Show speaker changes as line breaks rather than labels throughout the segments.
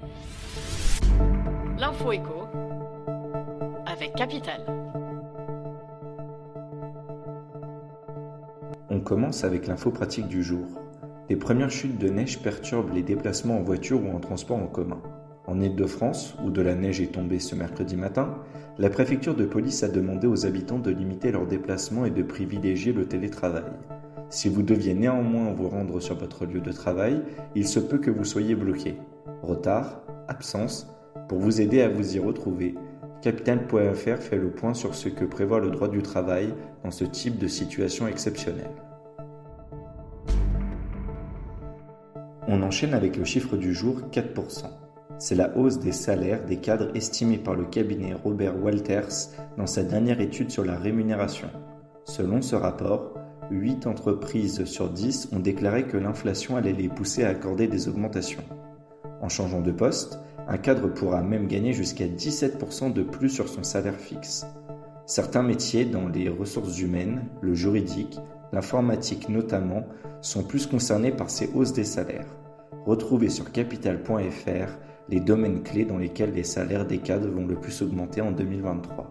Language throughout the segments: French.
L'info écho avec Capital.
On commence avec l'info pratique du jour. Les premières chutes de neige perturbent les déplacements en voiture ou en transport en commun. En Île-de-France, où de la neige est tombée ce mercredi matin, la préfecture de police a demandé aux habitants de limiter leurs déplacements et de privilégier le télétravail. Si vous deviez néanmoins vous rendre sur votre lieu de travail, il se peut que vous soyez bloqué. Retard, absence, pour vous aider à vous y retrouver, Capital.fr fait le point sur ce que prévoit le droit du travail dans ce type de situation exceptionnelle. On enchaîne avec le chiffre du jour, 4%. C'est la hausse des salaires des cadres estimée par le cabinet Robert Walters dans sa dernière étude sur la rémunération. Selon ce rapport, 8 entreprises sur 10 ont déclaré que l'inflation allait les pousser à accorder des augmentations. En changeant de poste, un cadre pourra même gagner jusqu'à 17% de plus sur son salaire fixe. Certains métiers dans les ressources humaines, le juridique, l'informatique notamment, sont plus concernés par ces hausses des salaires. Retrouvez sur capital.fr les domaines clés dans lesquels les salaires des cadres vont le plus augmenter en 2023.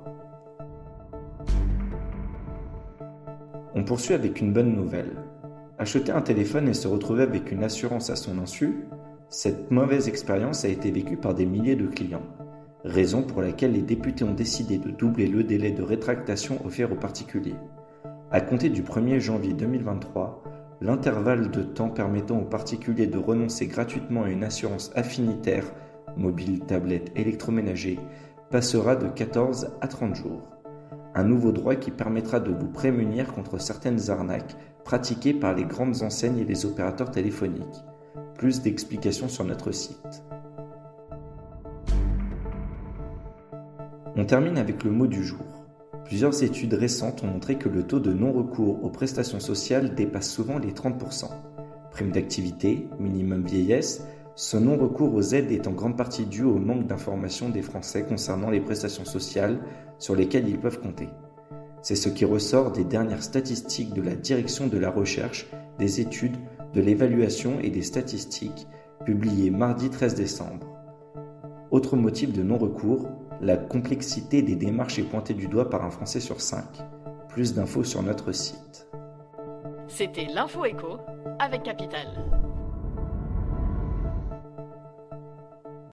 On poursuit avec une bonne nouvelle. Acheter un téléphone et se retrouver avec une assurance à son insu, cette mauvaise expérience a été vécue par des milliers de clients. Raison pour laquelle les députés ont décidé de doubler le délai de rétractation offert aux particuliers. À compter du 1er janvier 2023, l'intervalle de temps permettant aux particuliers de renoncer gratuitement à une assurance affinitaire, mobile, tablette, électroménager, passera de 14 à 30 jours. Un nouveau droit qui permettra de vous prémunir contre certaines arnaques pratiquées par les grandes enseignes et les opérateurs téléphoniques. Plus d'explications sur notre site. On termine avec le mot du jour. Plusieurs études récentes ont montré que le taux de non-recours aux prestations sociales dépasse souvent les 30%. Prime d'activité, minimum vieillesse, ce non-recours aux aides est en grande partie dû au manque d'informations des Français concernant les prestations sociales sur lesquelles ils peuvent compter. C'est ce qui ressort des dernières statistiques de la Direction de la Recherche, des Études, de l'Évaluation et des Statistiques, publiées mardi 13 décembre. Autre motif de non-recours, la complexité des démarches est pointée du doigt par un Français sur 5. Plus d'infos sur notre site.
C'était l'Info Écho avec Capital.